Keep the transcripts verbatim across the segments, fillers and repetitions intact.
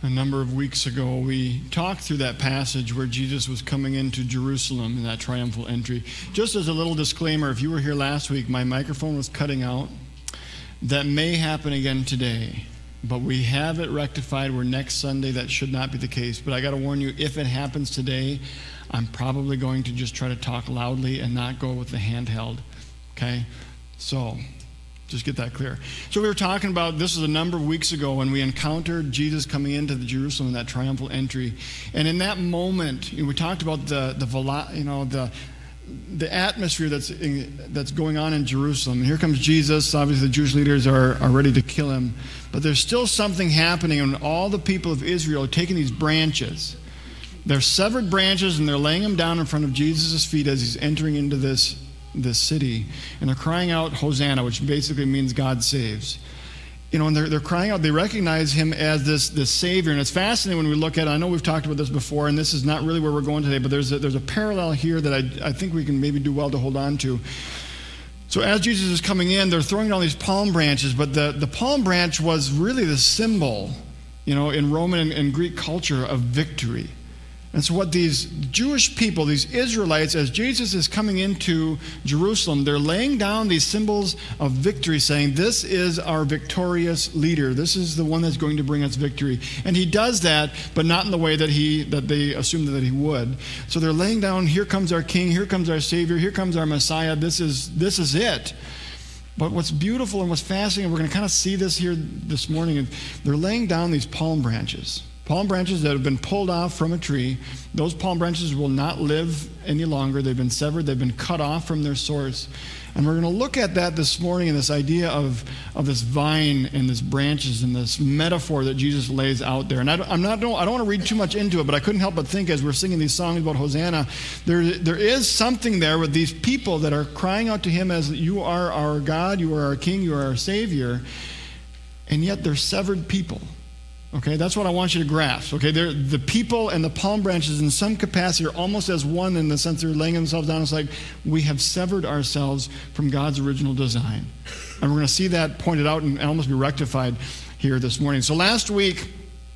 A number of weeks ago, we talked through that passage where Jesus was coming into Jerusalem in that triumphal entry. Just as a little disclaimer, if you were here last week, my microphone was cutting out. That may happen again today, but we have it rectified where next Sunday that should not be the case. But I got to warn you, if it happens today, I'm probably going to just try to talk loudly and not go with the handheld, okay? So just get that clear. So we were talking about, this was a number of weeks ago when we encountered Jesus coming into the Jerusalem in that triumphal entry. And in that moment, you know, we talked about the, the velo- you know, the the atmosphere that's in, that's going on in Jerusalem. And here comes Jesus. Obviously, the Jewish leaders are, are ready to kill him. But there's still something happening, and all the people of Israel are taking these branches. They're severed branches, and they're laying them down in front of Jesus' feet as he's entering into this this city, and they're crying out Hosanna, which basically means God saves. You know, and they're, they're crying out, they recognize him as this, this Savior, and it's fascinating when we look at it. I know we've talked about this before, and this is not really where we're going today, but there's a, there's a parallel here that I, I think we can maybe do well to hold on to. So as Jesus is coming in, they're throwing down these palm branches, but the, the palm branch was really the symbol, you know, in Roman and, and Greek culture of victory. And so what these Jewish people, these Israelites, as Jesus is coming into Jerusalem, they're laying down these symbols of victory, saying, this is our victorious leader. This is the one that's going to bring us victory. And he does that, but not in the way that he that they assumed that he would. So they're laying down, here comes our King, here comes our Savior, here comes our Messiah. This is this is it. But what's beautiful and what's fascinating, we're going to kind of see this here this morning, they're laying down these palm branches. Palm branches that have been pulled off from a tree. Those palm branches will not live any longer. They've been severed. They've been cut off from their source. And we're going to look at that this morning in this idea of, of this vine and this branches and this metaphor that Jesus lays out there. And I don't, I'm not, don't, I don't want to read too much into it, but I couldn't help but think as we're singing these songs about Hosanna, there, there is something there with these people that are crying out to him as, you are our God, you are our King, you are our Savior, and yet they're severed people. Okay, that's what I want you to grasp. Okay, they're, the people and the palm branches in some capacity are almost as one in the sense they're laying themselves down. It's like we have severed ourselves from God's original design. And we're going to see that pointed out and almost be rectified here this morning. So last week,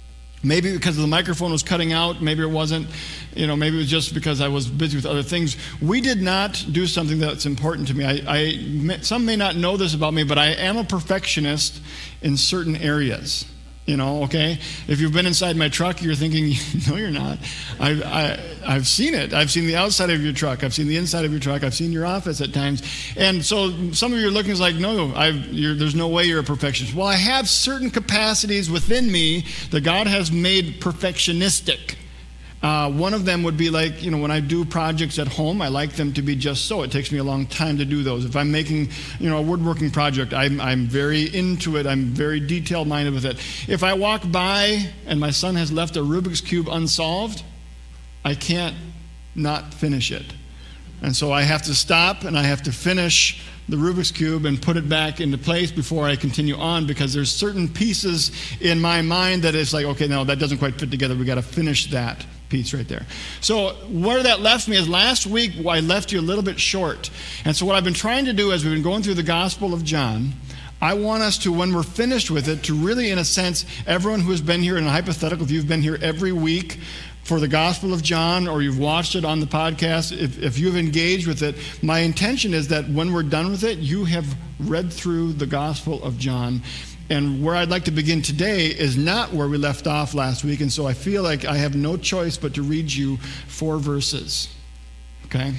maybe because the microphone was cutting out, maybe it wasn't, you know, maybe it was just because I was busy with other things. We did not do something that's important to me. I, I some may not know this about me, but I am a perfectionist in certain areas. You know, okay? If you've been inside my truck, you're thinking, no, you're not. I've, I, I've seen it. I've seen the outside of your truck. I've seen the inside of your truck. I've seen your office at times. And so some of you are looking is like, no, I've, you're, there's no way you're a perfectionist. Well, I have certain capacities within me that God has made perfectionistic. Uh, one of them would be like, you know, when I do projects at home, I like them to be just so. It takes me a long time to do those. If I'm making, you know, a woodworking project, I'm, I'm very into it. I'm very detail-minded with it. If I walk by and my son has left a Rubik's Cube unsolved, I can't not finish it. And so I have to stop and I have to finish the Rubik's Cube and put it back into place before I continue on, because there's certain pieces in my mind that it's like, okay, no, that doesn't quite fit together. We got to finish that piece right there. So where that left me is last week I left you a little bit short. And so what I've been trying to do as we've been going through the Gospel of John, I want us to, when we're finished with it, to really, in a sense, everyone who has been here, in a hypothetical, if you've been here every week for the Gospel of John, or you've watched it on the podcast, if, if you've engaged with it, my intention is that when we're done with it, you have read through the Gospel of John. And where I'd like to begin today is not where we left off last week, and so I feel like I have no choice but to read you four verses, okay?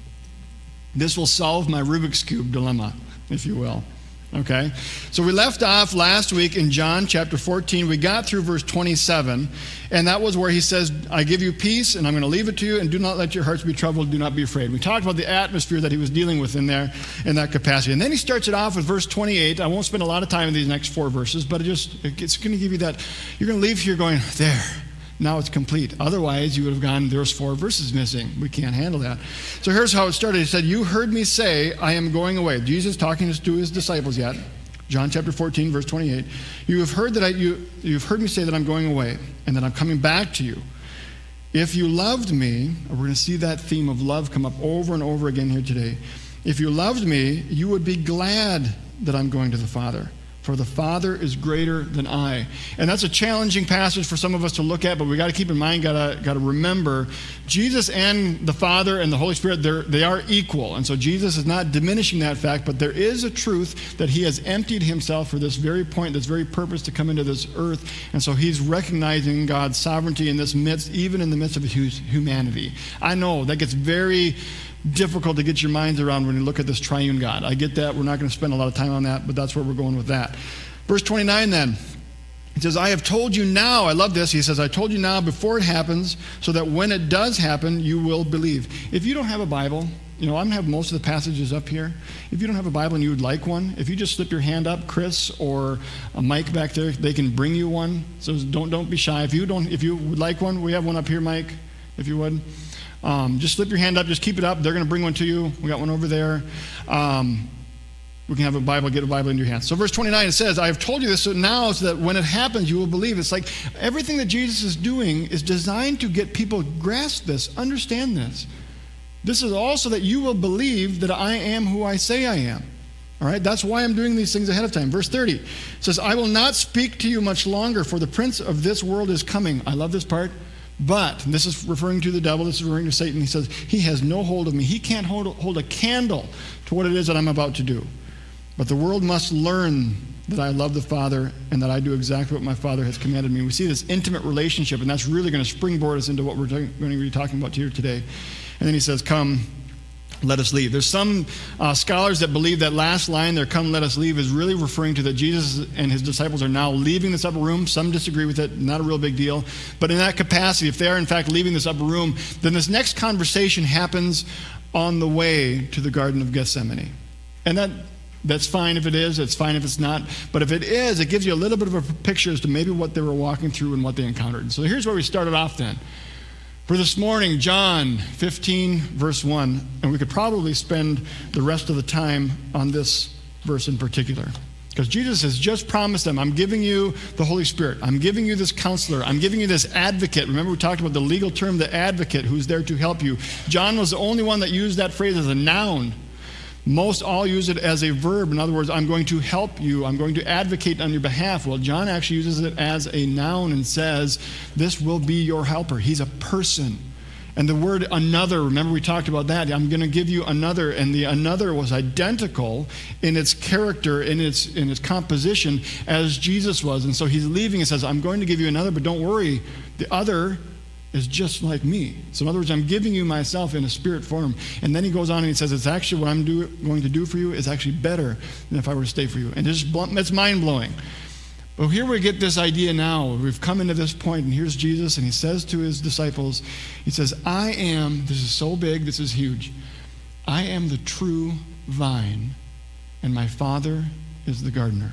This will solve my Rubik's Cube dilemma, if you will. Okay, so we left off last week in John chapter fourteen. We got through verse twenty-seven, and that was where he says, I give you peace, and I'm going to leave it to you, and do not let your hearts be troubled, do not be afraid. We talked about the atmosphere that he was dealing with in there, in that capacity. And then he starts it off with verse twenty-eight. I won't spend a lot of time in these next four verses, but it just it's going to give you that, you're going to leave here going, there, now it's complete. Otherwise, you would have gone, there's four verses missing. We can't handle that. So here's how it started. He said, you heard me say, I am going away. Jesus talking to his disciples yet. John chapter fourteen, verse twenty-eight. You have heard that I, you, you've heard me say that I'm going away and that I'm coming back to you. If you loved me, we're going to see that theme of love come up over and over again here today. If you loved me, you would be glad that I'm going to the Father. for the Father is greater than I. And that's a challenging passage for some of us to look at, but we got to keep in mind, got to got to remember, Jesus and the Father and the Holy Spirit, they're, they are equal. And so Jesus is not diminishing that fact, but there is a truth that he has emptied himself for this very point, this very purpose to come into this earth. And so he's recognizing God's sovereignty in this midst, even in the midst of his humanity. I know that gets very difficult to get your minds around when you look at this triune God. I get that. We're not going to spend a lot of time on that, but that's where we're going with that. Verse twenty-nine then, it says, I have told you now, I love this, he says, I told you now before it happens, so that when it does happen, you will believe. If you don't have a Bible, you know, I'm going to have most of the passages up here. If you don't have a Bible and you would like one, if you just slip your hand up, Chris or a Mike back there, they can bring you one. So don't don't be shy. If you don't, if you would like one, we have one up here, Mike, if you would. Um, just slip your hand up, just keep it up. They're going to bring one to you. We got one over there. Um, we can have a Bible, get a Bible in your hands. So verse twenty-nine, it says, I have told you this so now so that when it happens, you will believe. It's like everything that Jesus is doing is designed to get people to grasp this, understand this. This is also that you will believe that I am who I say I am. All right, that's why I'm doing these things ahead of time. Verse thirty says, I will not speak to you much longer, for the prince of this world is coming. I love this part. But, and this is referring to the devil, this is referring to Satan. He says, he has no hold of me. He can't hold, hold a candle to what it is that I'm about to do. But the world must learn that I love the Father and that I do exactly what my Father has commanded me. We see this intimate relationship, and that's really going to springboard us into what we're going to be talking about here today. And then he says, come, let us leave. There's some uh, scholars that believe that last line there, come, let us leave, is really referring to that Jesus and his disciples are now leaving this upper room. Some disagree with it, not a real big deal. But in that capacity, if they are in fact leaving this upper room, then this next conversation happens on the way to the Garden of Gethsemane. And that that's fine if it is, it's fine if it's not. But if it is, it gives you a little bit of a picture as to maybe what they were walking through and what they encountered. So here's where we started off then. For this morning, John fifteen, verse one, and we could probably spend the rest of the time on this verse in particular. Because Jesus has just promised them, I'm giving you the Holy Spirit. I'm giving you this counselor. I'm giving you this advocate. Remember we talked about the legal term, the advocate, who's there to help you. John was the only one that used that phrase as a noun. Most all use it as a verb. In other words, I'm going to help you. I'm going to advocate on your behalf. Well, John actually uses it as a noun and says, this will be your helper. He's a person. And the word another, remember we talked about that. I'm going to give you another. And the another was identical in its character, in its, in its composition as Jesus was. And so he's leaving and says, I'm going to give you another, but don't worry. The other is just like me. So in other words, I'm giving you myself in a spirit form. And then he goes on and he says, it's actually what I'm do, going to do for you is actually better than if I were to stay for you. And it's, it's mind-blowing. But here we get this idea now. We've come into this point, and here's Jesus, and he says to his disciples, he says, I am, this is so big, this is huge, I am the true vine, and my Father is the gardener.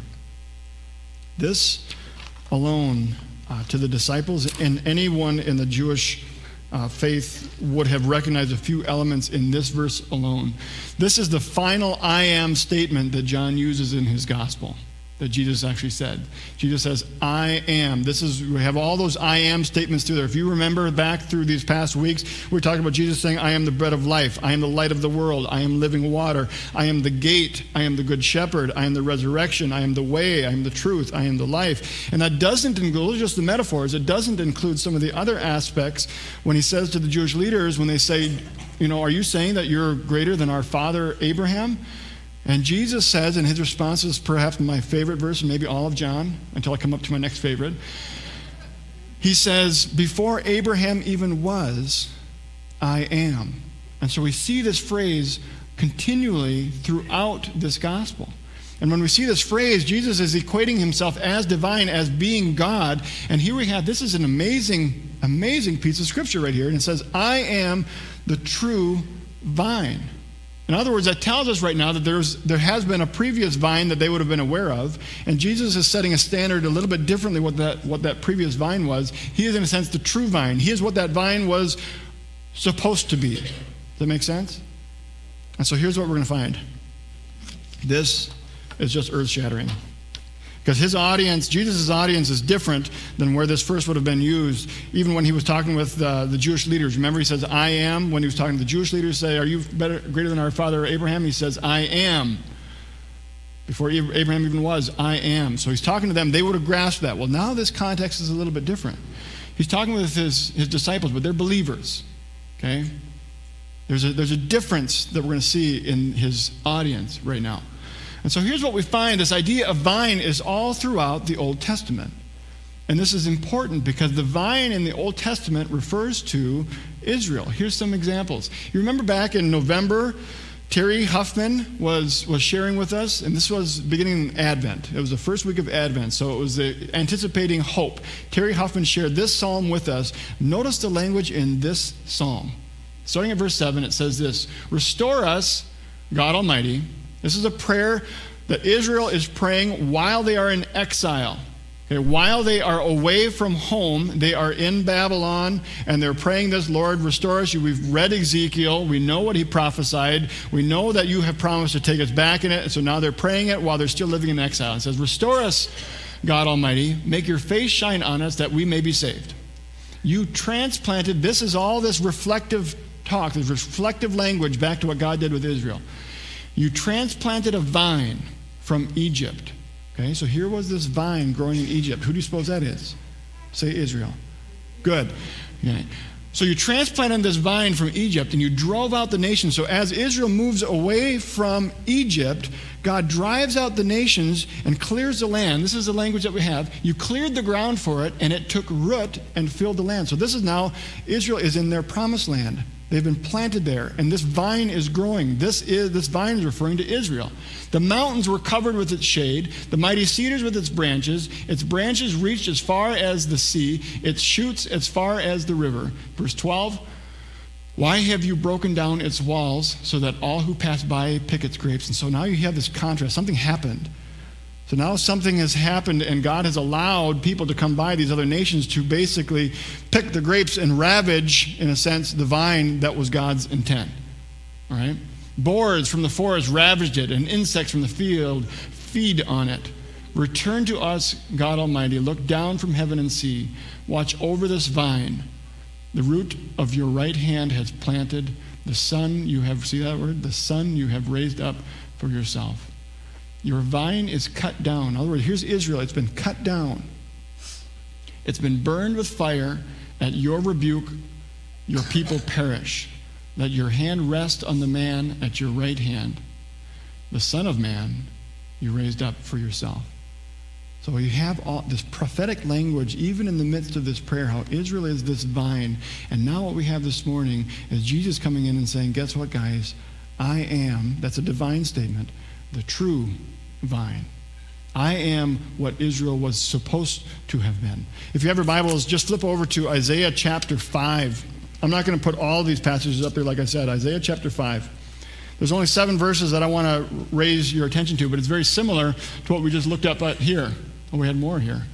This alone Uh, to the disciples and anyone in the Jewish uh, faith would have recognized a few elements in this verse alone. This is the final I am statement that John uses in his gospel that Jesus actually said. Jesus says, I am. This is, we have all those I am statements through there. If you remember back through these past weeks, we're talking about Jesus saying, I am the bread of life. I am the light of the world. I am living water. I am the gate. I am the good shepherd. I am the resurrection. I am the way. I am the truth. I am the life. And that doesn't include, those are just the metaphors. It doesn't include some of the other aspects when he says to the Jewish leaders, when they say, you know, are you saying that you're greater than our father Abraham? And Jesus says, and his response is perhaps my favorite verse, and maybe all of John, until I come up to my next favorite. He says, before Abraham even was, I am. And so we see this phrase continually throughout this gospel. And when we see this phrase, Jesus is equating himself as divine, as being God. And here we have, this is an amazing, amazing piece of scripture right here. And it says, I am the true vine. In other words, that tells us right now that there's there has been a previous vine that they would have been aware of, and Jesus is setting a standard a little bit differently what that what that previous vine was. He is, in a sense, the true vine. He is what that vine was supposed to be. Does that make sense? And so here's what we're going to find. This is just earth-shattering. Because his audience, Jesus' audience is different than where this first would have been used, even when he was talking with uh, the Jewish leaders. Remember, he says, I am. When he was talking to the Jewish leaders, say, are you better, greater than our father Abraham? He says, I am. Before Abraham even was, I am. So he's talking to them. They would have grasped that. Well, now this context is a little bit different. He's talking with his, his disciples, but they're believers. Okay? There's a, there's a difference that we're going to see in his audience right now. And so here's what we find. This idea of vine is all throughout the Old Testament. And this is important because the vine in the Old Testament refers to Israel. Here's some examples. You remember back in November, Terry Huffman was, was sharing with us, and this was beginning Advent. It was the first week of Advent, so it was the anticipating hope. Terry Huffman shared this psalm with us. Notice the language in this psalm. Starting at verse seven, it says this: Restore us, God Almighty. This is a prayer that Israel is praying while they are in exile. Okay, while they are away from home, they are in Babylon, and they're praying this, Lord, restore us. We've read Ezekiel. We know what he prophesied. We know that you have promised to take us back in it. And so now they're praying it while they're still living in exile. It says, restore us, God Almighty. Make your face shine on us that we may be saved. You transplanted, this is all this reflective talk, this reflective language back to what God did with Israel. You transplanted a vine from Egypt. Okay, so here was this vine growing in Egypt. Who do you suppose that is? Say Israel. Good. Okay. So you transplanted this vine from Egypt and you drove out the nations. So as Israel moves away from Egypt, God drives out the nations and clears the land. This is the language that we have. You cleared the ground for it and it took root and filled the land. So this is now, Israel is in their promised land. They've been planted there, and this vine is growing. This is this vine is referring to Israel. The mountains were covered with its shade, the mighty cedars with its branches. Its branches reached as far as the sea, its shoots as far as the river. Verse twelve, why have you broken down its walls so that all who pass by pick its grapes? And so now you have this contrast. Something happened. So now something has happened, and God has allowed people to come by, these other nations, to basically pick the grapes and ravage, in a sense, the vine that was God's intent. All right? Boars from the forest ravaged it, and insects from the field feed on it. Return to us, God Almighty. Look down from heaven and see. Watch over this vine. The root of your right hand has planted. The son you have, see that word? The son you have raised up for yourself. Your vine is cut down. In other words, here's Israel. It's been cut down. It's been burned with fire. At your rebuke, your people perish. Let your hand rest on the man at your right hand. The Son of Man you raised up for yourself. So you have all this prophetic language, even in the midst of this prayer, how Israel is this vine. And now what we have this morning is Jesus coming in and saying, guess what, guys? I am, that's a divine statement, the true vine. I am what Israel was supposed to have been. If you have your Bibles, just flip over to Isaiah chapter five. I'm not going to put all these passages up there, like I said. Isaiah chapter five. There's only seven verses that I want to raise your attention to, but it's very similar to what we just looked up at here. Oh, we had more here.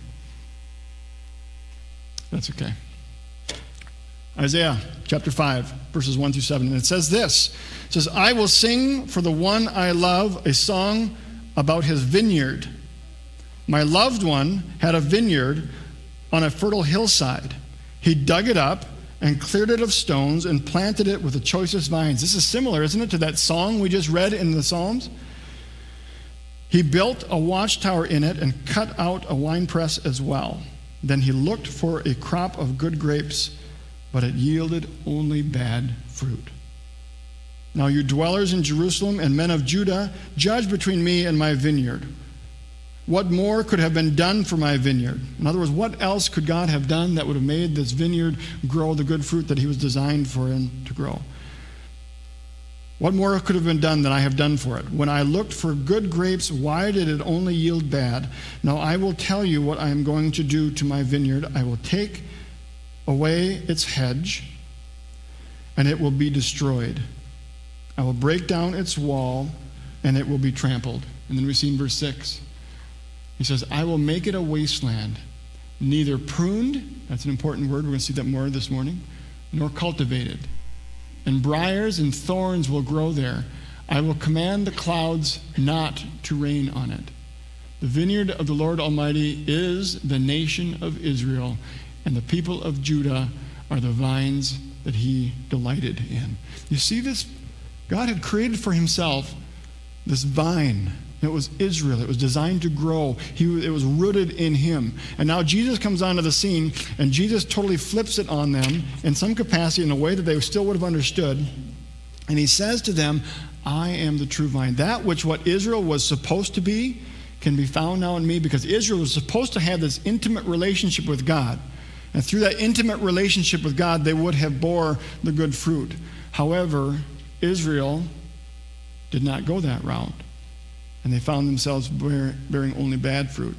That's okay. Isaiah chapter five, verses one through seven. And it says this. It says, I will sing for the one I love a song about his vineyard. My loved one had a vineyard on a fertile hillside. He dug it up and cleared it of stones and planted it with the choicest vines. This is similar, isn't it, to that song we just read in the Psalms? He built a watchtower in it and cut out a winepress as well. Then he looked for a crop of good grapes, but it yielded only bad fruit. Now you dwellers in Jerusalem and men of Judah, judge between me and my vineyard. What more could have been done for my vineyard? In other words, what else could God have done that would have made this vineyard grow the good fruit that he was designed for him to grow? What more could have been done than I have done for it? When I looked for good grapes, why did it only yield bad? Now I will tell you what I am going to do to my vineyard. I will take away its hedge, and it will be destroyed. I will break down its wall, and it will be trampled. And then we see in verse six, he says, I will make it a wasteland, neither pruned, that's an important word, we're going to see that more this morning, nor cultivated. And briars and thorns will grow there. I will command the clouds not to rain on it. The vineyard of the Lord Almighty is the nation of Israel, and the people of Judah are the vines that he delighted in. You see this? God had created for himself this vine, It was Israel. It was designed to grow. He, it was rooted in him. And now Jesus comes onto the scene, and Jesus totally flips it on them in some capacity in a way that they still would have understood. And he says to them, I am the true vine. That which what Israel was supposed to be can be found now in me, because Israel was supposed to have this intimate relationship with God. And through that intimate relationship with God, they would have bore the good fruit. However, Israel did not go that route. And they found themselves bear, bearing only bad fruit.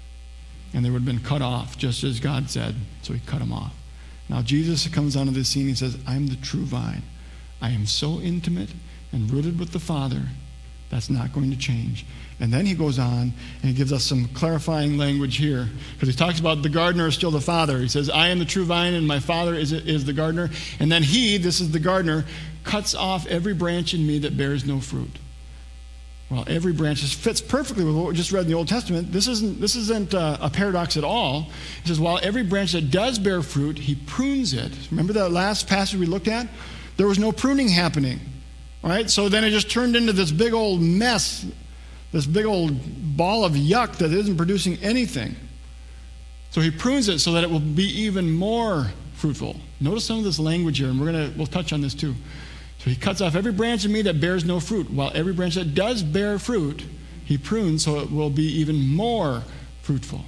And they would have been cut off, just as God said. So he cut them off. Now Jesus comes onto the scene. He says, I'm the true vine. I am so intimate and rooted with the Father. That's not going to change. And then he goes on and he gives us some clarifying language here. Because he talks about the gardener is still the Father. He says, I am the true vine and my Father is, is the gardener. And then he, this is the gardener, cuts off every branch in me that bears no fruit. Well, every branch just fits perfectly with what we just read in the Old Testament. This isn't, this isn't uh, a paradox at all. He says, while every branch that does bear fruit, he prunes it. Remember that last passage we looked at? There was no pruning happening. All right, so then it just turned into this big old mess, this big old ball of yuck that isn't producing anything. So he prunes it so that it will be even more fruitful. Notice some of this language here, and we're gonna we'll touch on this too. So he cuts off every branch in me that bears no fruit, while every branch that does bear fruit, he prunes so it will be even more fruitful.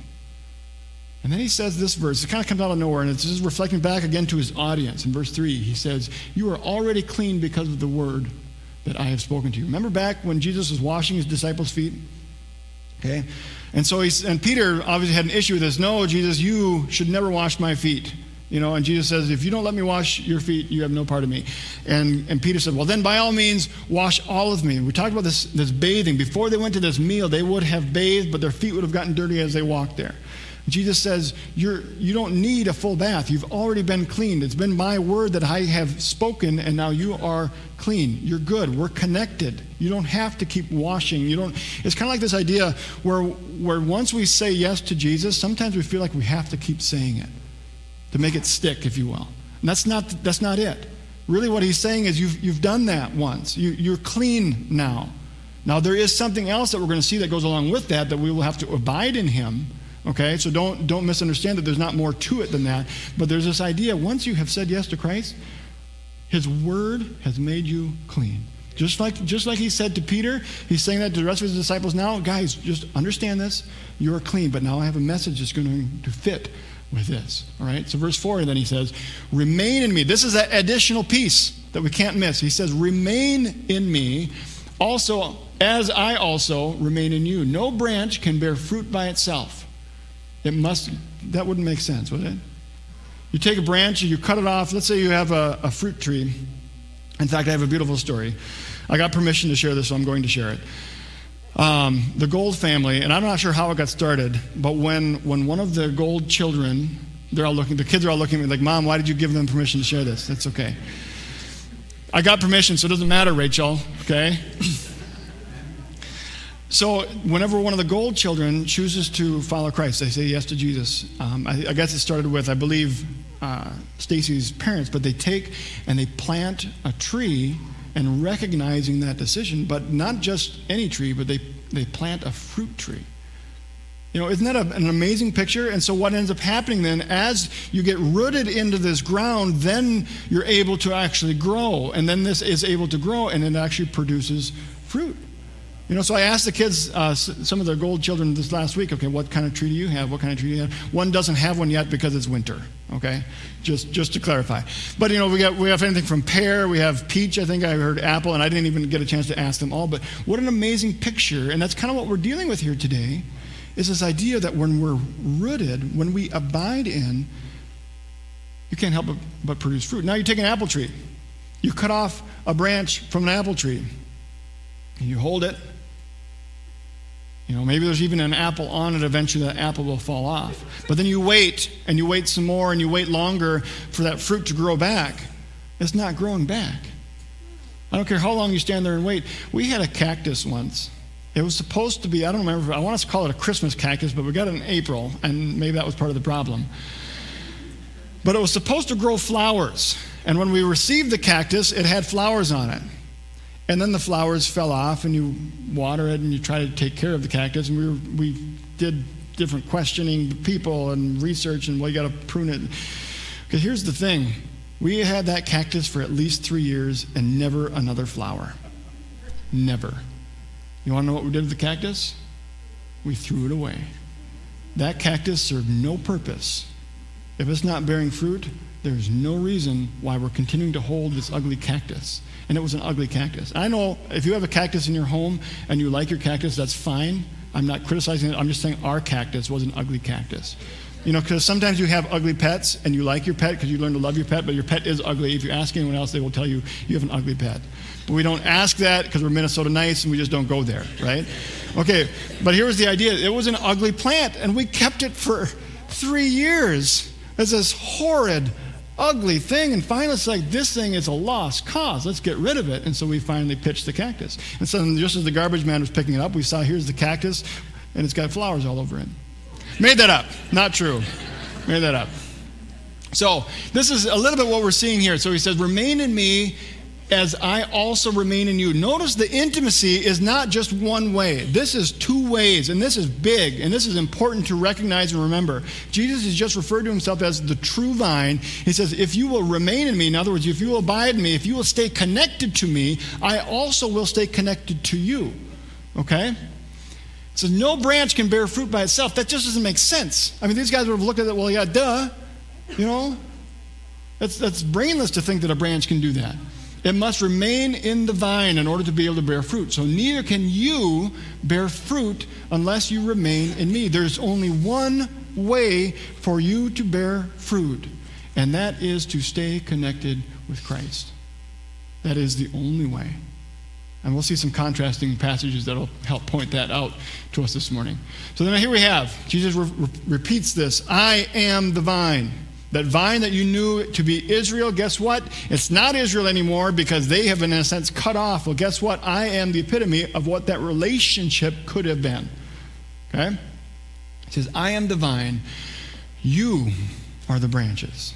And then he says this verse, it kind of comes out of nowhere, and it's just reflecting back again to his audience. In verse three, he says, you are already clean because of the word that I have spoken to you. Remember back when Jesus was washing his disciples' feet? Okay? And so he's, and Peter obviously had an issue with this. No, Jesus, you should never wash my feet. You know, and Jesus says, if you don't let me wash your feet, you have no part of me. And and Peter said, well, then by all means, wash all of me. We talked about this, this bathing. Before they went to this meal, they would have bathed, but their feet would have gotten dirty as they walked there. Jesus says, You're, you don't need a full bath. You've already been cleaned. It's been my word that I have spoken, and now you are clean. You're good. We're connected. You don't have to keep washing. You don't. It's kind of like this idea where, where once we say yes to Jesus, sometimes we feel like we have to keep saying it to make it stick, if you will. And that's not, that's not it. Really what he's saying is you've, you've done that once. You, you're clean now. Now there is something else that we're going to see that goes along with that, that we will have to abide in him. Okay, so don't don't misunderstand that there's not more to it than that. But there's this idea, once you have said yes to Christ, his word has made you clean. Just like just like he said to Peter, he's saying that to the rest of his disciples now. Guys, just understand this. You are clean, but now I have a message that's going to fit with this. All right, so verse four, and then he says, remain in me. This is that additional piece that we can't miss. He says, remain in me, also as I also remain in you. No branch can bear fruit by itself. It must, that wouldn't make sense, would it? You take a branch, you cut it off. Let's say you have a, a fruit tree. In fact, I have a beautiful story. I got permission to share this, so I'm going to share it. Um, the Gold family, and I'm not sure how it got started, but when, when one of the Gold children, they're all looking, the kids are all looking at me like, Mom, why did you give them permission to share this? That's okay. I got permission, so it doesn't matter, Rachel, okay? So whenever one of the Gold children chooses to follow Christ, they say yes to Jesus. Um, I, I guess it started with, I believe, uh, Stacy's parents, but they take and they plant a tree and recognizing that decision, but not just any tree, but they, they plant a fruit tree. You know, isn't that a, an amazing picture? And so what ends up happening then, as you get rooted into this ground, then you're able to actually grow. And then this is able to grow, and it actually produces fruit. You know, so I asked the kids, uh, some of their Gold children this last week, okay, what kind of tree do you have? What kind of tree do you have? One doesn't have one yet because it's winter, okay? Just just to clarify. But, you know, we got we have anything from pear, we have peach, I think I heard apple, and I didn't even get a chance to ask them all. But what an amazing picture, and that's kind of what we're dealing with here today, is this idea that when we're rooted, when we abide in, you can't help but, but produce fruit. Now you take an apple tree. You cut off a branch from an apple tree, and you hold it. You know, maybe there's even an apple on it. Eventually that apple will fall off. But then you wait, and you wait some more, and you wait longer for that fruit to grow back. It's not growing back. I don't care how long you stand there and wait. We had a cactus once. It was supposed to be, I don't remember, I want us to call it a Christmas cactus, but we got it in April, and maybe that was part of the problem. But it was supposed to grow flowers. And when we received the cactus, it had flowers on it. And then the flowers fell off, and you water it, and you try to take care of the cactus. And we were, we did different questioning people and research, and well, you got to prune it. Because here's the thing. We had that cactus for at least three years and never another flower. Never. You want to know what we did with the cactus? We threw it away. That cactus served no purpose. If it's not bearing fruit, there's no reason why we're continuing to hold this ugly cactus. And it was an ugly cactus. I know if you have a cactus in your home and you like your cactus, that's fine. I'm not criticizing it. I'm just saying our cactus was an ugly cactus. You know, because sometimes you have ugly pets and you like your pet because you learn to love your pet, but your pet is ugly. If you ask anyone else, they will tell you you have an ugly pet. But we don't ask that because we're Minnesota nice and we just don't go there, right? Okay, but here was the idea. It was an ugly plant and we kept it for three years as this horrid, ugly thing. And finally it's like, this thing is a lost cause. Let's get rid of it. And so we finally pitched the cactus. And so just as the garbage man was picking it up, we saw here's the cactus and it's got flowers all over it. Made that up. Not true. Made that up. So this is a little bit what we're seeing here. So he says, remain in me as I also remain in you. Notice the intimacy is not just one way. This is two ways, and this is big, and this is important to recognize and remember. Jesus has just referred to himself as the true vine. He says, if you will remain in me, in other words, if you will abide in me, if you will stay connected to me, I also will stay connected to you. Okay? So no branch can bear fruit by itself. That just doesn't make sense. I mean, these guys would have looked at it, well, yeah, duh. You know? That's, that's brainless to think that a branch can do that. It must remain in the vine in order to be able to bear fruit. So neither can you bear fruit unless you remain in me. There's only one way for you to bear fruit, and that is to stay connected with Christ. That is the only way. And we'll see some contrasting passages that will help point that out to us this morning. So then here we have, Jesus re- re- repeats this, I am the vine. That vine that you knew to be Israel, guess what? It's not Israel anymore because they have been, in a sense, cut off. Well, guess what? I am the epitome of what that relationship could have been. Okay? It says, I am the vine. You are the branches.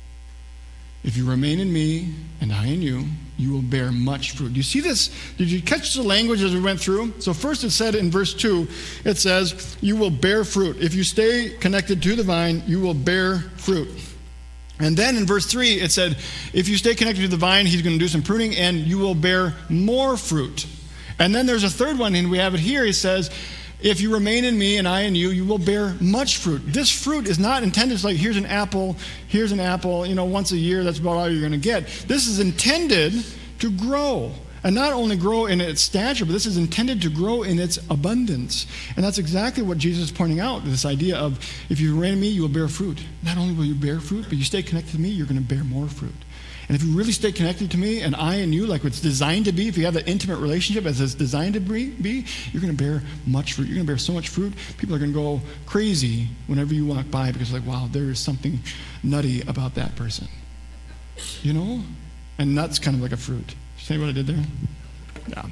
If you remain in me and I in you, you will bear much fruit. Do you see this? Did you catch the language as we went through? So first it said in verse two, it says, you will bear fruit. If you stay connected to the vine, you will bear fruit. And then in verse three, it said, if you stay connected to the vine, he's going to do some pruning and you will bear more fruit. And then there's a third one, and we have it here. He says, if you remain in me and I in you, you will bear much fruit. This fruit is not intended to like, here's an apple, here's an apple, you know, once a year, that's about all you're going to get. This is intended to grow. And not only grow in its stature, but this is intended to grow in its abundance. And that's exactly what Jesus is pointing out, this idea of if you remain in me, you will bear fruit. Not only will you bear fruit, but you stay connected to me, you're going to bear more fruit. And if you really stay connected to me and I and you, like it's designed to be, if you have that intimate relationship as it's designed to be, you're going to bear much fruit. You're going to bear so much fruit, people are going to go crazy whenever you walk by because like, wow, there is something nutty about that person. You know? And nuts kind of like a fruit. See what I did there? Yeah.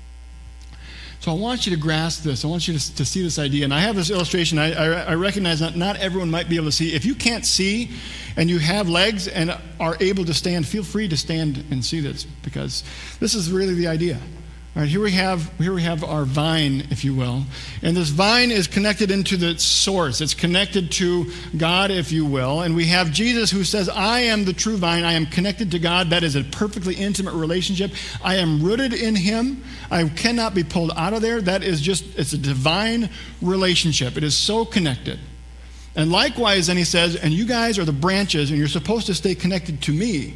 So I want you to grasp this. I want you to, to see this idea. And I have this illustration. I, I, I recognize that not everyone might be able to see. If you can't see and you have legs and are able to stand, feel free to stand and see this because this is really the idea. All right, here we have here we have our vine, if you will. And this vine is connected into the source. It's connected to God, if you will. And we have Jesus who says, I am the true vine. I am connected to God. That is a perfectly intimate relationship. I am rooted in him. I cannot be pulled out of there. That is just, it's a divine relationship. It is so connected. And likewise, then he says, and you guys are the branches, and you're supposed to stay connected to me.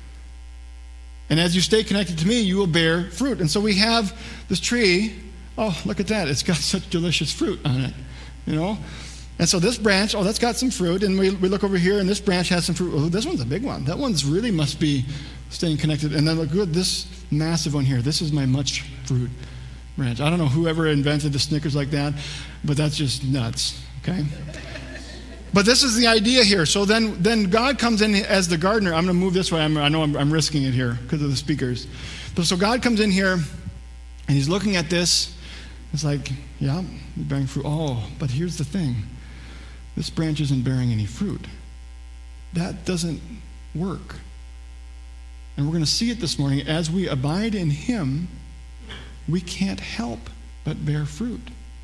And as you stay connected to me, you will bear fruit. And so we have this tree. Oh, look at that. It's got such delicious fruit on it, you know. And so this branch, oh, that's got some fruit. And we, we look over here, and this branch has some fruit. Oh, this one's a big one. That one's really must be staying connected. And then look good, this massive one here. This is my much fruit branch. I don't know whoever invented the Snickers like that, but that's just nuts, okay? But this is the idea here. So then, then God comes in as the gardener. I'm going to move this way. I'm, I know I'm, I'm risking it here because of the speakers. But so God comes in here, and he's looking at this. It's like, yeah, you're bearing fruit. Oh, but here's the thing. This branch isn't bearing any fruit. That doesn't work. And we're going to see it this morning. As we abide in him, we can't help but bear fruit.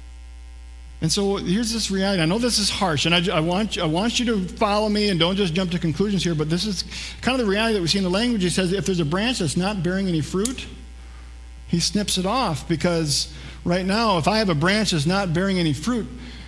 And so here's this reality. I know this is harsh, and I, I, want, I want you to follow me and don't just jump to conclusions here, but this is kind of the reality that we see in the language. It says if there's a branch that's not bearing any fruit, he snips it off, because right now, if I have a branch that's not bearing any fruit,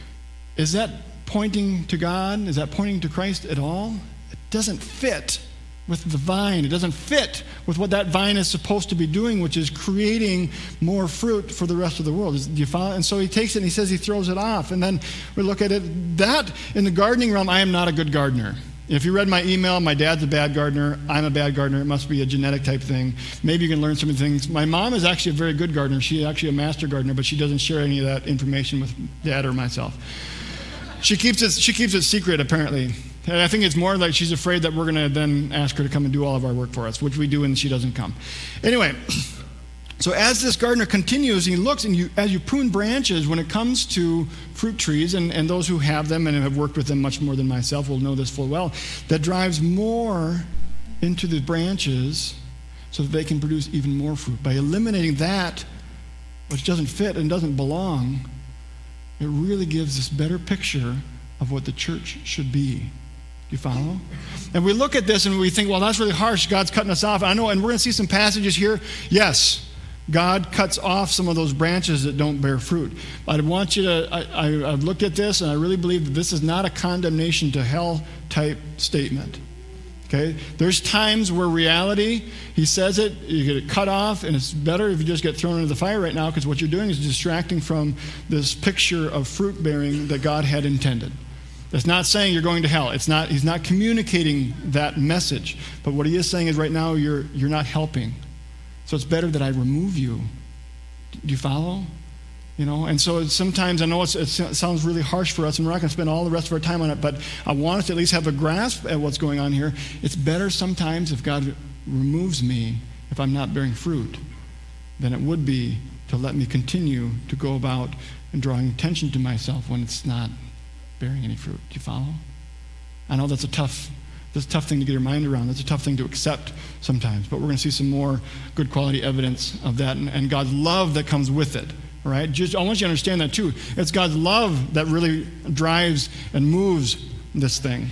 is that pointing to God? Is that pointing to Christ at all? It doesn't fit with the vine. It doesn't fit with what that vine is supposed to be doing, which is creating more fruit for the rest of the world. Do you follow? And so he takes it and he says he throws it off. And then we look at it. That, in the gardening realm, I am not a good gardener. If you read my email, my dad's a bad gardener, I'm a bad gardener. It must be a genetic type thing. Maybe you can learn some things. My mom is actually a very good gardener. She's actually a master gardener, but she doesn't share any of that information with dad or myself. She keeps it, she keeps it secret, apparently. And I think it's more like she's afraid that we're going to then ask her to come and do all of our work for us, which we do, and she doesn't come. Anyway, so as this gardener continues, he looks, and you, as you prune branches, when it comes to fruit trees, and, and those who have them and have worked with them much more than myself will know this full well, that drives more into the branches so that they can produce even more fruit. By eliminating that which doesn't fit and doesn't belong, it really gives this better picture of what the church should be. You follow? And we look at this and we think, well, that's really harsh. God's cutting us off. I know, and we're going to see some passages here. Yes, God cuts off some of those branches that don't bear fruit. I want you to, I, I, I've looked at this, and I really believe that this is not a condemnation to hell type statement. Okay? There's times where reality, he says it, you get it cut off, and it's better if you just get thrown into the fire right now, because what you're doing is distracting from this picture of fruit bearing that God had intended. It's not saying you're going to hell. It's not, he's not communicating that message. But what he is saying is right now you're you're not helping. So it's better that I remove you. Do you follow? You know, and so sometimes I know it's, it sounds really harsh for us, and we're not going to spend all the rest of our time on it, but I want us to at least have a grasp at what's going on here. It's better sometimes if God removes me if I'm not bearing fruit than it would be to let me continue to go about and drawing attention to myself when it's not bearing any fruit. Do you follow? I know that's a tough that's a tough thing to get your mind around. That's a tough thing to accept sometimes, but we're going to see some more good quality evidence of that, and, and God's love that comes with it. All right? Just, I want you to understand that too. It's God's love that really drives and moves this thing.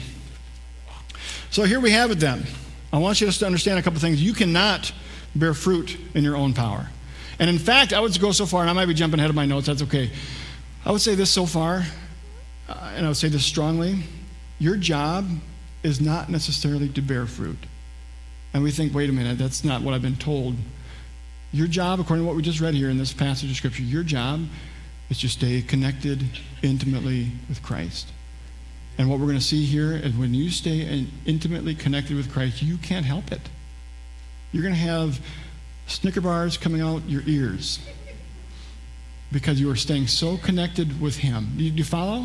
So here we have it then. I want you just to understand a couple things. You cannot bear fruit in your own power. And in fact, I would go so far, and I might be jumping ahead of my notes, that's okay. I would say this so far, uh, and I would say this strongly. Your job is not necessarily to bear fruit. And we think, wait a minute, that's not what I've been told. Your job, according to what we just read here in this passage of Scripture, your job is to stay connected intimately with Christ. And what we're going to see here is when you stay intimately connected with Christ, you can't help it. You're going to have Snicker bars coming out your ears because you are staying so connected with him. Do you follow?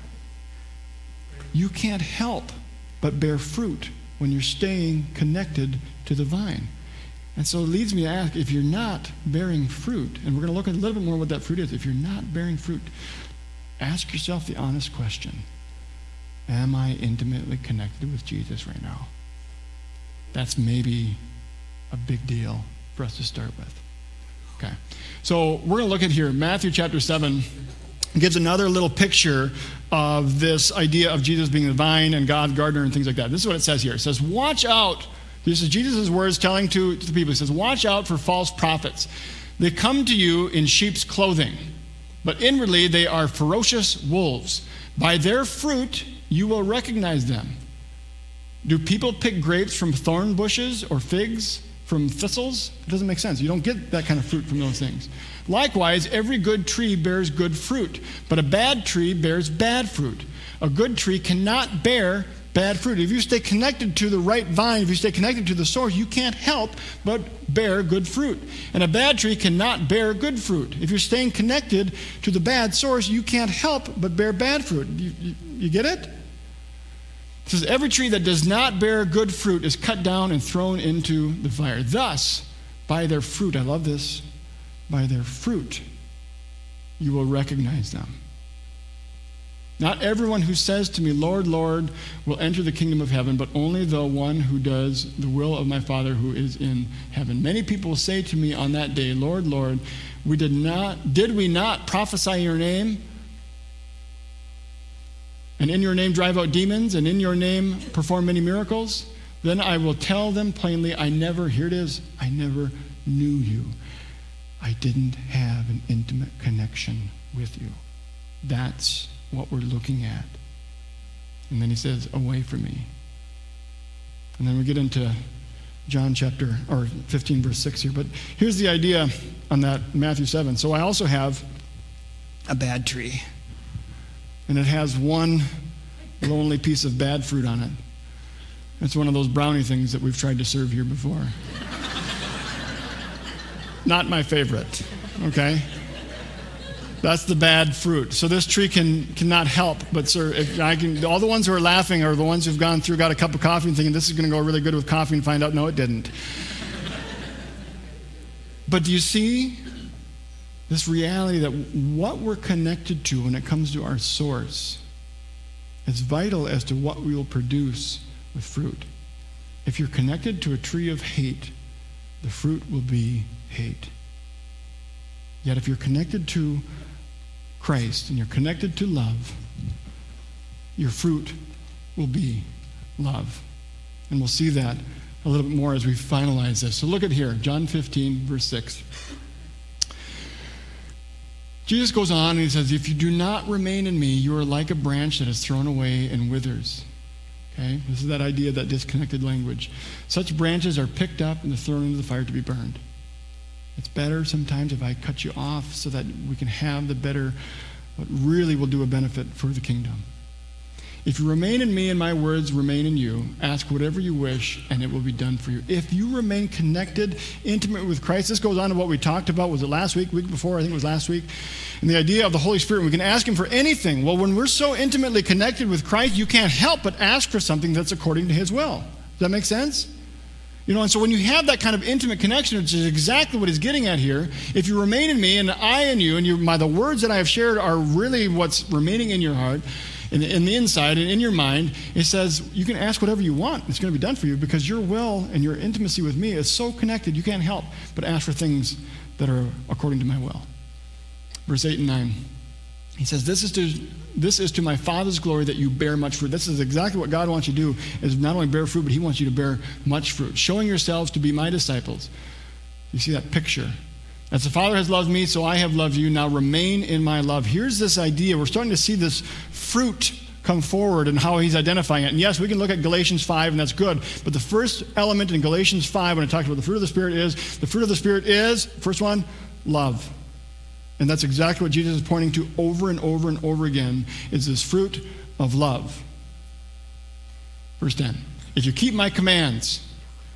You can't help but bear fruit when you're staying connected to the vine. And so it leads me to ask, if you're not bearing fruit, and we're going to look at a little bit more what that fruit is. If you're not bearing fruit, ask yourself the honest question. Am I intimately connected with Jesus right now? That's maybe a big deal for us to start with. Okay. So we're going to look at here, Matthew chapter seven gives another little picture of this idea of Jesus being the vine and God gardener and things like that. This is what it says here. It says, watch out. This is Jesus' words telling to, to the people. He says, watch out for false prophets. They come to you in sheep's clothing, but inwardly they are ferocious wolves. By their fruit you will recognize them. Do people pick grapes from thorn bushes or figs from thistles? It doesn't make sense. You don't get that kind of fruit from those things. Likewise, every good tree bears good fruit, but a bad tree bears bad fruit. A good tree cannot bear bad fruit. If you stay connected to the right vine, if you stay connected to the source, you can't help but bear good fruit. And a bad tree cannot bear good fruit. If you're staying connected to the bad source, you can't help but bear bad fruit. You, you, you get it? It says, every tree that does not bear good fruit is cut down and thrown into the fire. Thus, by their fruit, I love this, by their fruit, you will recognize them. Not everyone who says to me, Lord, Lord, will enter the kingdom of heaven, but only the one who does the will of my Father who is in heaven. Many people will say to me on that day, Lord, Lord, we did not, did we not prophesy in your name? And in your name drive out demons, and in your name perform many miracles? Then I will tell them plainly, I never, here it is, I never knew you. I didn't have an intimate connection with you. That's what we're looking at. And then he says, away from me. And then we get into John chapter, or fifteen verse six here. But here's the idea on that Matthew seven. So I also have a bad tree. And it has one lonely piece of bad fruit on it. It's one of those brownie things that we've tried to serve here before. Not my favorite, okay? That's the bad fruit. So this tree can cannot help but serve. If I can, all the ones who are laughing are the ones who've gone through, got a cup of coffee and thinking this is going to go really good with coffee and find out, no, it didn't. But do you see this reality that what we're connected to when it comes to our source is vital as to what we will produce with fruit. If you're connected to a tree of hate, the fruit will be hate. Yet if you're connected to Christ and you're connected to love, your fruit will be love. And we'll see that a little bit more as we finalize this. So look at here, John fifteen, verse six. Jesus goes on and he says, if you do not remain in me, you are like a branch that is thrown away and withers. Okay? This is that idea, that disconnected language. Such branches are picked up and thrown into the fire to be burned. It's better sometimes if I cut you off so that we can have the better, what really will do a benefit for the kingdom. If you remain in me and my words remain in you, ask whatever you wish and it will be done for you. If you remain connected, intimate with Christ, this goes on to what we talked about, was it last week, week before, I think it was last week, and the idea of the Holy Spirit, we can ask him for anything. Well, when we're so intimately connected with Christ, you can't help but ask for something that's according to his will. Does that make sense? You know, and so when you have that kind of intimate connection, which is exactly what he's getting at here, if you remain in me and I in you, and you, my, the words that I have shared are really what's remaining in your heart, in the, in the inside and in your mind, it says you can ask whatever you want. It's going to be done for you because your will and your intimacy with me is so connected, you can't help but ask for things that are according to my will. Verse eight and nine. He says, this is to this is to my Father's glory that you bear much fruit. This is exactly what God wants you to do, is not only bear fruit, but he wants you to bear much fruit, showing yourselves to be my disciples. You see that picture? As the Father has loved me, so I have loved you. Now remain in my love. Here's this idea. We're starting to see this fruit come forward and how he's identifying it. And yes, we can look at Galatians five, and that's good. But the first element in Galatians five, when it talks about the fruit of the Spirit, is, the fruit of the Spirit is, first one, love. And that's exactly what Jesus is pointing to over and over and over again, is this fruit of love. Verse ten, if you keep my commands,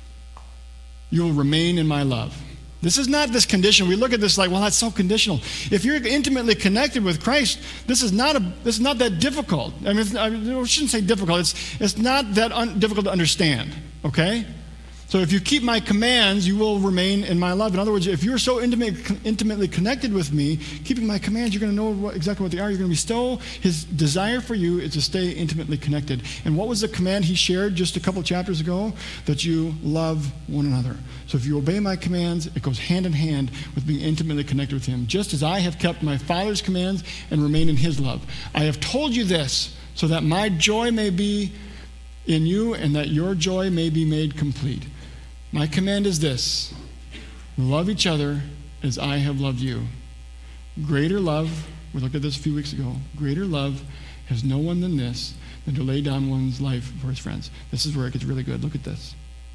you will remain in my love. This is not this condition. We look at this like, well, that's so conditional. If you're intimately connected with Christ, this is not a, this is not that difficult. I mean, it's, I shouldn't say difficult. It's, it's not that un, difficult to understand, okay? So if you keep my commands, you will remain in my love. In other words, if you're so intimate, intimately connected with me, keeping my commands, you're going to know what, exactly what they are. You're going to bestow. His desire for you is to stay intimately connected. And what was the command he shared just a couple chapters ago? That you love one another. So if you obey my commands, it goes hand in hand with being intimately connected with him. Just as I have kept my Father's commands and remain in his love. I have told you this so that my joy may be in you and that your joy may be made complete. My command is this: love each other as I have loved you. Greater love, we looked at this a few weeks ago, greater love has no one than this, than to lay down one's life for his friends. This is where it gets really good. Look at this.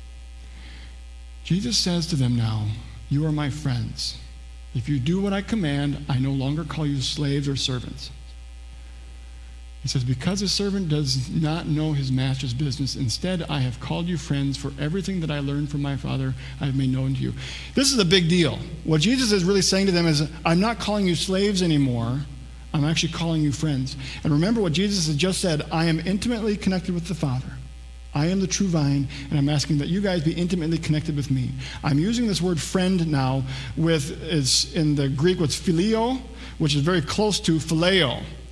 Jesus says to them now, you are my friends. If you do what I command, I no longer call you slaves or servants. He says, because a servant does not know his master's business, instead I have called you friends, for everything that I learned from my Father I have made known to you. This is a big deal. What Jesus is really saying to them is, I'm not calling you slaves anymore. I'm actually calling you friends. And remember what Jesus has just said, I am intimately connected with the Father. I am the true vine, and I'm asking that you guys be intimately connected with me. I'm using this word friend now with, is in the Greek, what's phileo, which is very close to phileo.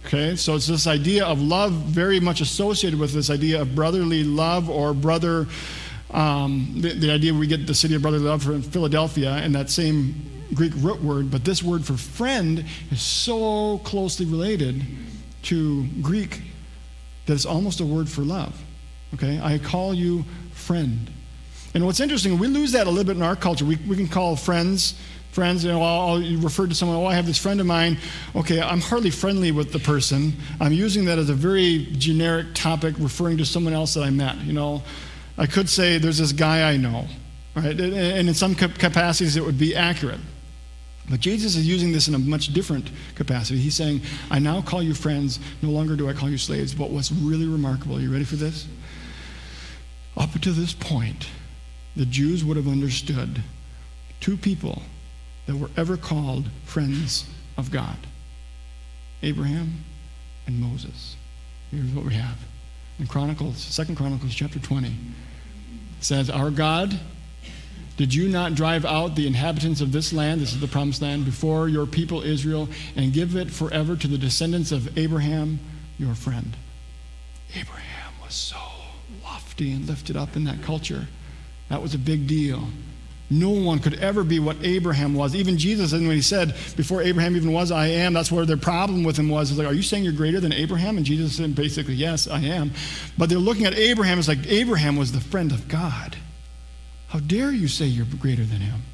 Okay, so it's this idea of love very much associated with this idea of brotherly love or brother, um, the, the idea we get the city of brotherly love from Philadelphia and that same Greek root word, but this word for friend is so closely related to Greek that it's almost a word for love. Okay, I call you friend. And what's interesting, we lose that a little bit in our culture. We, we can call friends Friends, you know, I'll, I'll refer to someone, oh, I have this friend of mine. Okay, I'm hardly friendly with the person. I'm using that as a very generic topic referring to someone else that I met. You know, I could say there's this guy I know, right? And in some capacities it would be accurate. But Jesus is using this in a much different capacity. He's saying, I now call you friends, no longer do I call you slaves. But what's really remarkable, are you ready for this? Up to this point, the Jews would have understood two people that were ever called friends of God. Abraham and Moses. Here's what we have. In Chronicles, Second Chronicles chapter twenty, it says, our God, did you not drive out the inhabitants of this land, this is the promised land, before your people Israel, and give it forever to the descendants of Abraham, your friend? Abraham was so lofty and lifted up in that culture. That was a big deal. No one could ever be what Abraham was. Even Jesus, and when he said, before Abraham even was, I am, that's where their problem with him was. It's like, are you saying you're greater than Abraham? And Jesus said, basically, yes, I am. But they're looking at Abraham as like, Abraham was the friend of God. How dare you say you're greater than him?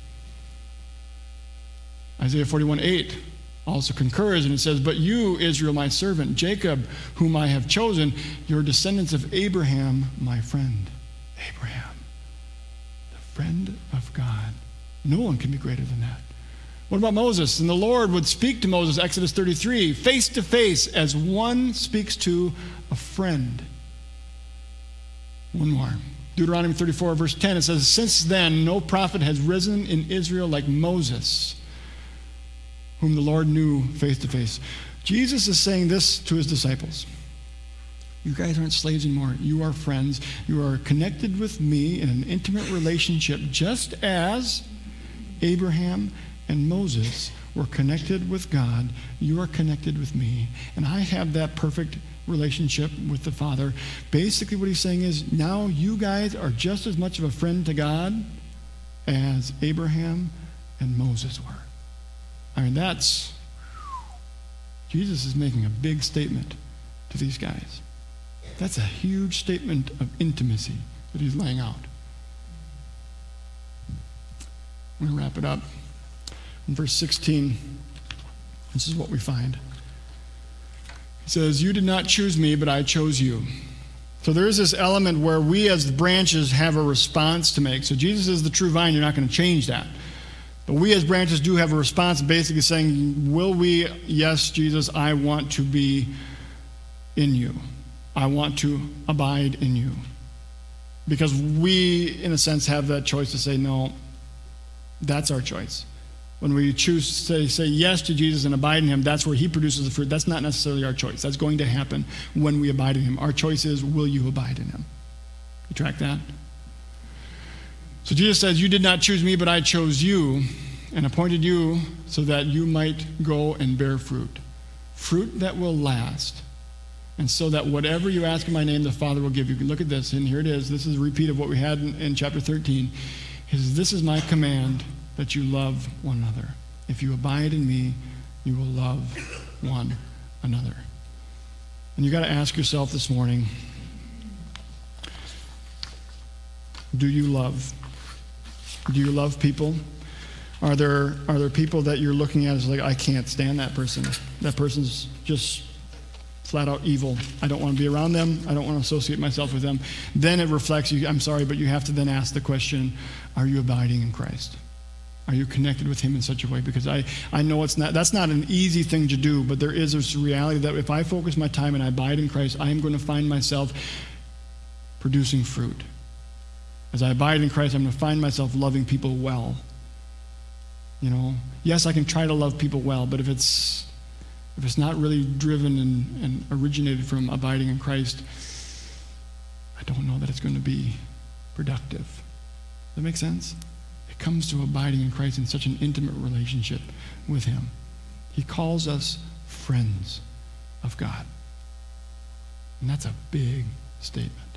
Isaiah forty-one eight also concurs, and it says, but you, Israel, my servant, Jacob, whom I have chosen, your descendants of Abraham, my friend. Abraham. Friend of God. No one can be greater than that. What about Moses? And the Lord would speak to Moses, Exodus thirty-three, face to face as one speaks to a friend. One more. Deuteronomy thirty-four, verse ten, it says, since then no prophet has risen in Israel like Moses, whom the Lord knew face to face. Jesus is saying this to his disciples. You guys aren't slaves anymore. You are friends. You are connected with me in an intimate relationship, just as Abraham and Moses were connected with God. You are connected with me. And I have that perfect relationship with the Father. Basically what he's saying is, now you guys are just as much of a friend to God as Abraham and Moses were. I mean, that's, Jesus is making a big statement to these guys. That's a huge statement of intimacy that he's laying out. I'm going to wrap it up. In verse sixteen, this is what we find. He says, you did not choose me, but I chose you. So there is this element where we as the branches have a response to make. So Jesus is the true vine. You're not going to change that. But we as branches do have a response, basically saying, will we? Yes, Jesus, I want to be in you. I want to abide in you. Because we, in a sense, have that choice to say, no, that's our choice. When we choose to say, say yes to Jesus and abide in him, that's where he produces the fruit. That's not necessarily our choice. That's going to happen when we abide in him. Our choice is, will you abide in him? You track that? So Jesus says, you did not choose me, but I chose you and appointed you so that you might go and bear fruit. Fruit that will last. And so that whatever you ask in my name, the Father will give you. Look at this, and here it is. This is a repeat of what we had in, in chapter thirteen. He says, this is my command, that you love one another. If you abide in me, you will love one another. And you got to ask yourself this morning, do you love? Do you love people? Are there, are there people that you're looking at as like, I can't stand that person. That person's just flat out evil. I don't want to be around them. I don't want to associate myself with them. Then it reflects you. I'm sorry, but you have to then ask the question, are you abiding in Christ? Are you connected with him in such a way? Because I, I know it's not, that's not an easy thing to do, but there is this reality that if I focus my time and I abide in Christ, I am going to find myself producing fruit. As I abide in Christ, I'm going to find myself loving people well. You know, yes, I can try to love people well, but if it's If it's not really driven and, and originated from abiding in Christ, I don't know that it's going to be productive. Does that make sense? It comes to abiding in Christ in such an intimate relationship with him. He calls us friends. of God. And that's a big statement.